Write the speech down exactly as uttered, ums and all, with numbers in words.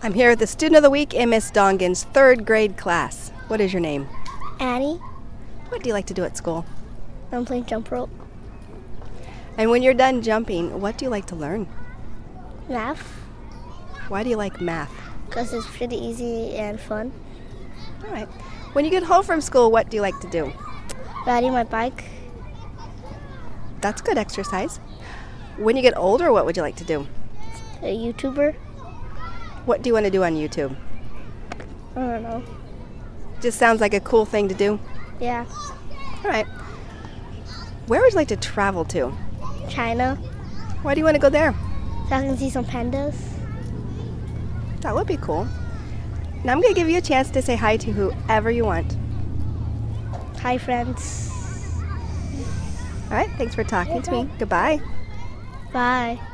I'm here with the student of the week in Miss Dongan's third grade class. What is your name? Annie. What do you like to do at school? I'm playing jump rope. And when you're done jumping, what do you like to learn? Math. Why do you like math? Because it's pretty easy and fun. All right. When you get home from school, what do you like to do? Riding my bike. That's good exercise. When you get older, what would you like to do? A YouTuber. What do you want to do on YouTube? I don't know. Just sounds like a cool thing to do. Yeah. All right. Where would you like to travel to? China. Why do you want to go there? So I can see some pandas. That would be cool. Now I'm going to give you a chance to say hi to whoever you want. Hi, friends. All right. Thanks for talking to me. Goodbye. Bye.